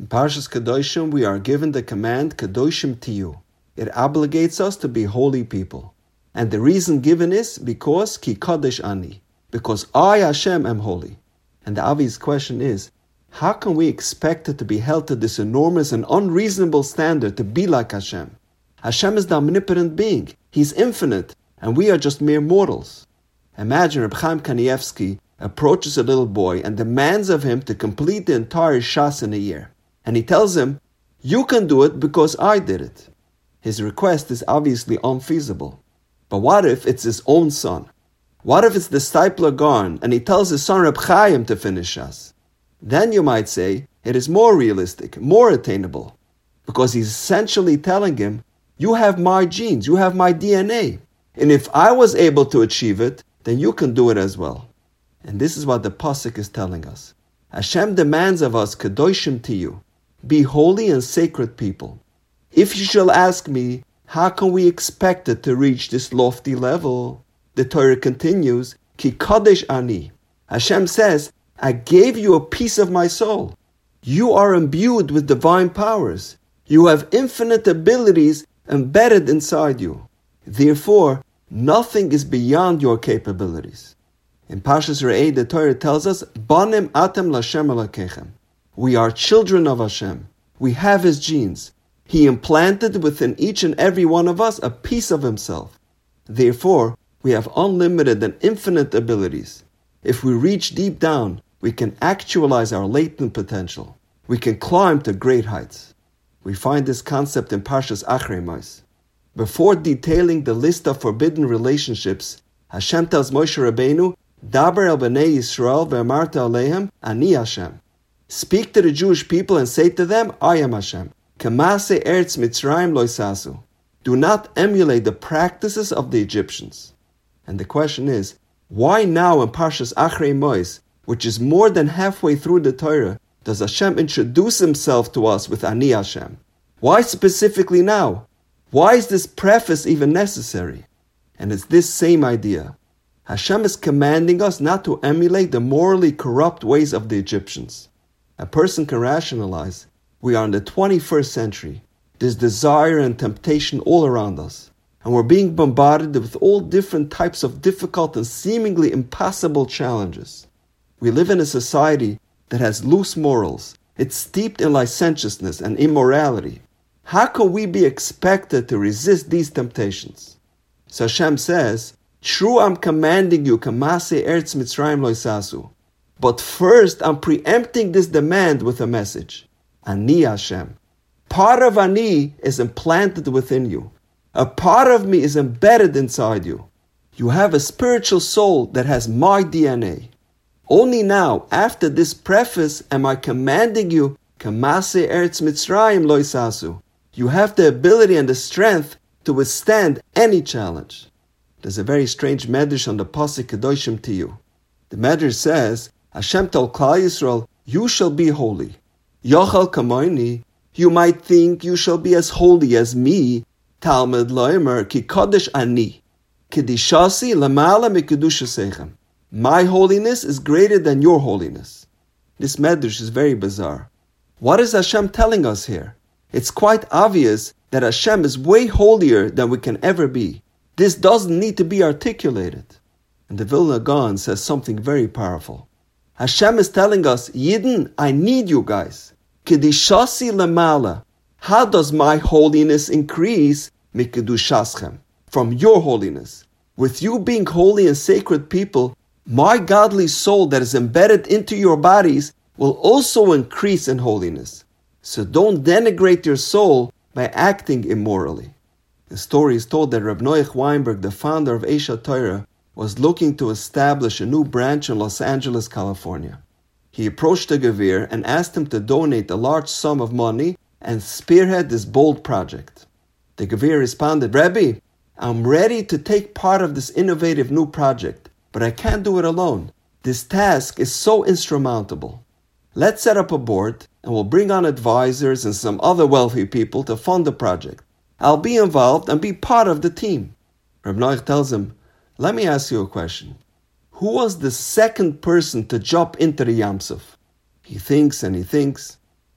In Parshas Kedoshim, we are given the command, Kedoshim Tiyu. It obligates us to be holy people. And the reason given is because Ki Kadosh Ani, because I, Hashem, am holy. And the obvious question is, how can we expect it to be held to this enormous and unreasonable standard to be like Hashem? Hashem is the omnipotent being. He's infinite, and we are just mere mortals. Imagine Reb Chaim Kanievsky approaches a little boy and demands of him to complete the entire Shas in a year. And he tells him, you can do it because I did it. His request is obviously unfeasible. But what if it's his own son? What if it's the disciple Garn and he tells his son Reb Chaim to finish Shas? Then you might say it is more realistic, more attainable. Because he's essentially telling him, you have my genes, you have my DNA. And if I was able to achieve it, then you can do it as well. And this is what the Pasuk is telling us. Hashem demands of us, Kedoshim Tiyu, be holy and sacred people. If you shall ask me, how can we expect it to reach this lofty level? The Torah continues, Ki Kadosh Ani. Hashem says, I gave you a piece of my soul. You are imbued with divine powers. You have infinite abilities embedded inside you. Therefore, nothing is beyond your capabilities. In Parshas Re'eh, the Torah tells us, Banim atem l'Hashem Elokechem. We are children of Hashem. We have His genes. He implanted within each and every one of us a piece of Himself. Therefore, we have unlimited and infinite abilities. If we reach deep down, we can actualize our latent potential. We can climb to great heights. We find this concept in Parshas Achrei Mos. Before detailing the list of forbidden relationships, Hashem tells Moshe Rabbeinu, Daber el b'nei Yisrael ve'amarta alehem, Ani Hashem. Speak to the Jewish people and say to them, I am Hashem. K'maseh Eretz Mitzrayim lo yisasu. Do not emulate the practices of the Egyptians. And the question is, why now in Parshas Achrei Mos, which is more than halfway through the Torah, does Hashem introduce Himself to us with Ani Hashem? Why specifically now? Why is this preface even necessary? And it's this same idea. Hashem is commanding us not to emulate the morally corrupt ways of the Egyptians. A person can rationalize, we are in the 21st century. There's desire and temptation all around us. And we're being bombarded with all different types of difficult and seemingly impossible challenges. We live in a society that has loose morals. It's steeped in licentiousness and immorality. How can we be expected to resist these temptations? So Hashem says, true, I'm commanding you, K'maseh Eretz Mitzrayim lo yisasu. But first, I'm preempting this demand with a message. Ani Hashem. Part of Ani is implanted within you. A part of me is embedded inside you. You have a spiritual soul that has my DNA. Only now, after this preface, am I commanding you, K'maseh Eretz Mitzrayim lo yisasu. You have the ability and the strength to withstand any challenge. There's a very strange medrash on the Pasuk Kedoshim Tiyu. The medrash says, Hashem told Klal Yisrael, you shall be holy. Yochel kamoini, you might think you shall be as holy as me. Talmud loimer ki kodesh ani. Kedishasi lamala mikedushasechem. My holiness is greater than your holiness. This medrash is very bizarre. What is Hashem telling us here? It's quite obvious that Hashem is way holier than we can ever be. This doesn't need to be articulated. And the Vilna Gaon says something very powerful. Hashem is telling us, Yidden, I need you guys. Kedishasi lemala. How does my holiness increase? Mikedushaschem. From your holiness. With you being holy and sacred people, my godly soul that is embedded into your bodies will also increase in holiness. So don't denigrate your soul by acting immorally. The story is told that Reb Noach Weinberg, the founder of Esha Torah, was looking to establish a new branch in Los Angeles, California. He approached the Gevir and asked him to donate a large sum of money and spearhead this bold project. The Gevir responded, Rebbe, I'm ready to take part of this innovative new project, but I can't do it alone. This task is so insurmountable. Let's set up a board and we'll bring on advisors and some other wealthy people to fund the project. I'll be involved and be part of the team. Reb Noach tells him, let me ask you a question. Who was the second person to jump into the Yam Suf? He thinks and he thinks.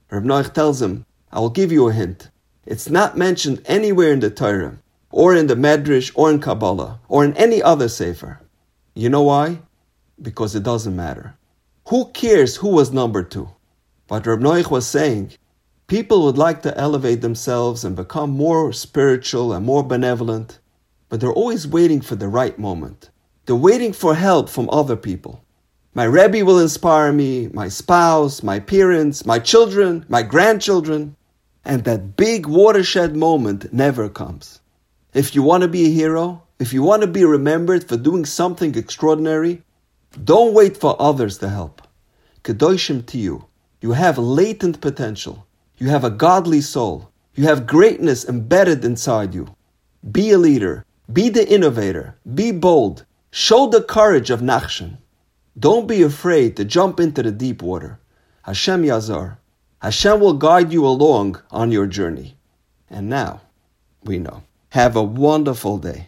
Reb Noach tells him, I will give you a hint. It's not mentioned anywhere in the Torah, or in the Medrash, or in Kabbalah, or in any other sefer. You know why? Because it doesn't matter. Who cares who was number 2? But Reb Noach was saying, people would like to elevate themselves and become more spiritual and more benevolent, but they're always waiting for the right moment. They're waiting for help from other people. My Rebbe will inspire me, my spouse, my parents, my children, my grandchildren. And that big watershed moment never comes. If you want to be a hero, if you want to be remembered for doing something extraordinary, don't wait for others to help. Kedoshim Tiyu. You have latent potential. You have a godly soul. You have greatness embedded inside you. Be a leader. Be the innovator. Be bold. Show the courage of Nachshon. Don't be afraid to jump into the deep water. Hashem Yazar. Hashem will guide you along on your journey. And now, we know. Have a wonderful day.